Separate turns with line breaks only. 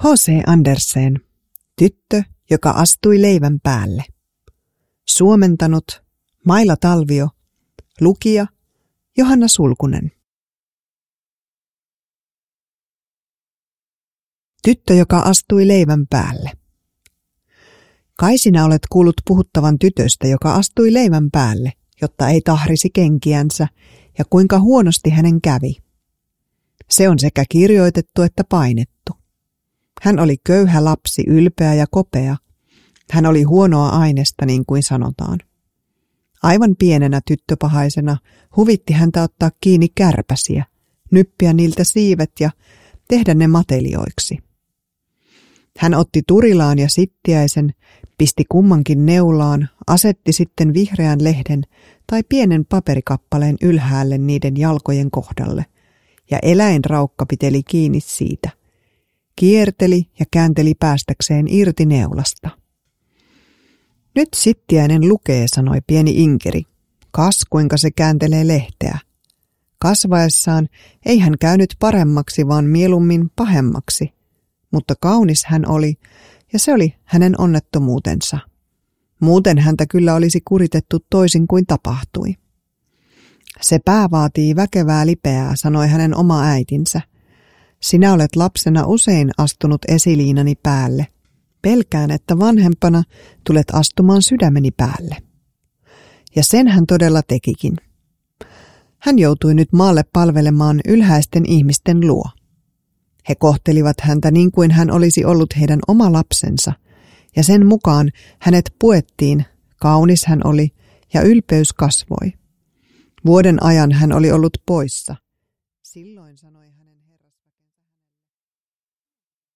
H.C. Andersen, Tyttö, joka astui leivän päälle. Suomentanut Maila Talvio, lukija Johanna Sulkunen. Tyttö, joka astui leivän päälle. Kai sinä olet kuullut puhuttavan tytöstä, joka astui leivän päälle, jotta ei tahrisi kenkiänsä, ja kuinka huonosti hänen kävi. Se on sekä kirjoitettu että painettu. Hän oli köyhä lapsi, ylpeä ja kopea. Hän oli huonoa ainesta, niin kuin sanotaan. Aivan pienenä tyttöpahaisena huvitti häntä ottaa kiinni kärpäsiä, nyppiä niiltä siivet ja tehdä ne matelioiksi. Hän otti turilaan ja sittiäisen, pisti kummankin neulaan, asetti sitten vihreän lehden tai pienen paperikappaleen ylhäälle niiden jalkojen kohdalle, ja eläinraukka piteli kiinni siitä. Kierteli ja käänteli päästäkseen irti neulasta. Nyt sittiäinen lukee, sanoi pieni inkeri. Kas, kuinka se kääntelee lehteä. Kasvaessaan ei hän käynyt paremmaksi, vaan mieluummin pahemmaksi. Mutta kaunis hän oli, ja se oli hänen onnettomuutensa. Muuten häntä kyllä olisi kuritettu toisin kuin tapahtui. Se pää vaatii väkevää lipeää, sanoi hänen oma äitinsä. Sinä olet lapsena usein astunut esiliinani päälle. Pelkään, että vanhempana tulet astumaan sydämeni päälle. Ja sen hän todella tekikin. Hän joutui nyt maalle palvelemaan ylhäisten ihmisten luo. He kohtelivat häntä niin kuin hän olisi ollut heidän oma lapsensa, ja sen mukaan hänet puettiin, kaunis hän oli, ja ylpeys kasvoi. Vuoden ajan hän oli ollut poissa. Silloin sanoi